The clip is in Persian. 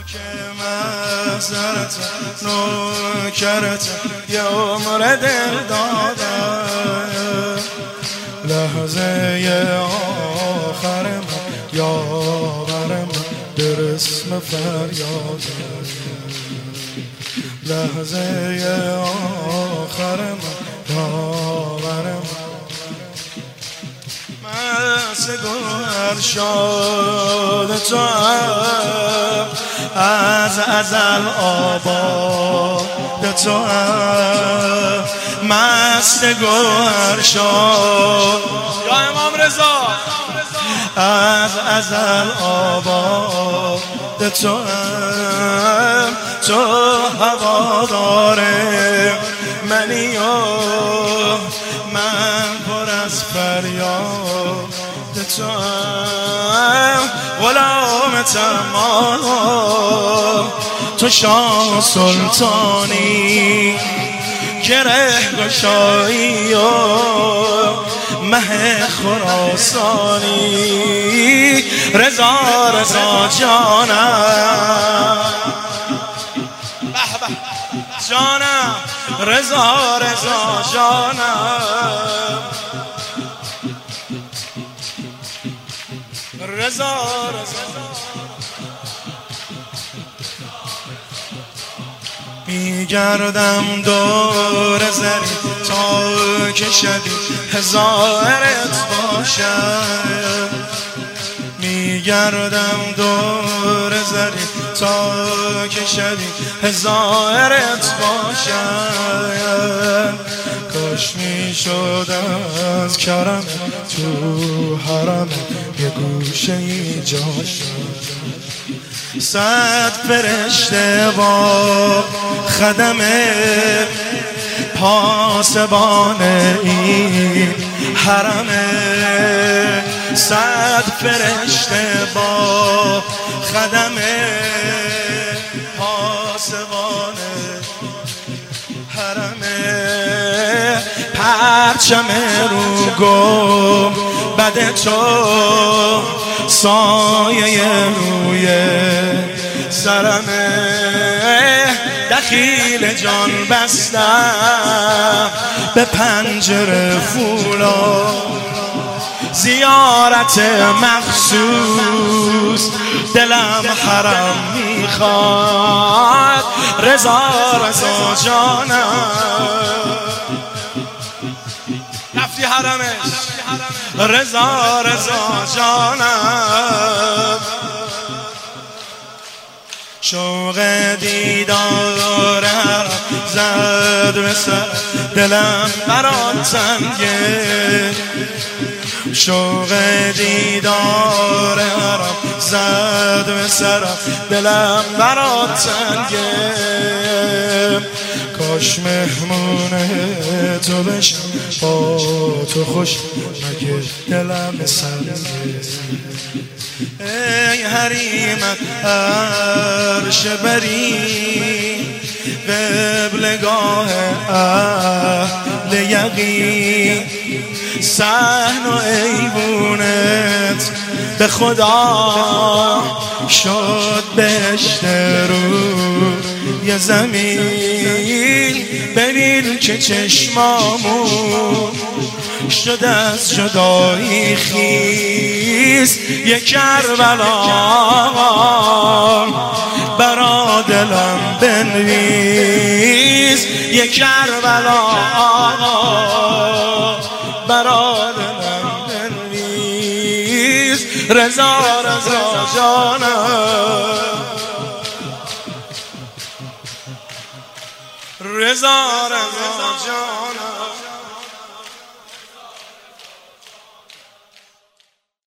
که محضرت نوکرت یه عمر دل دادم، لحظه آخرم یاورم به رسم فریادم، لحظه آخرم یاورم مست گوهر شد تو هم، از ازل آباد تو هم، مست گوهر شد یا امام رضا، از ازل آباد تو هم، تو هوادار منی و من پر از فریاد تو هم، غلام تمام تو شاه سلطانی، گره گشایی و مه خراسانی، رضا رضا جانم جانم، رضا رضا جانم، رضا رضا میگردم دور زری تا که شبی هزارت باشم، میگردم دور زری تا که شبی هزارت باشم، کاش میشد از کرم تو حرم یه گوشه ای جاشم، صد فرشته با خدم پاسبان این حرمه، صد فرشته با خدم پاسبان حرمه، پرچم رو گم بد تو سایه روی سرمه، دخیل جان بستم به پنجره فولا، زیارت مخصوص دلم حرم میخواد، رضا رضا جانم رفتی حرمش، رضا رضا جانم، شوق دیدار زد به سر دلم برات تنگه، شوق دیدار زد به سر دلم برات تنگه، کاش مهمون تو بشم با تو خوش مگه دلم سنگه، ای حریمت عرش بری قبلگاه اهل یقین، صحن و ایوونت به خدا شد بهشت رو یه زمین، ببین که چشمامون شد از جدایی خیز، یک کربلا برا دلم بنویس، یک کربلا برا دلم بنویس، رضا رضا جانم، رضا رضا جانم.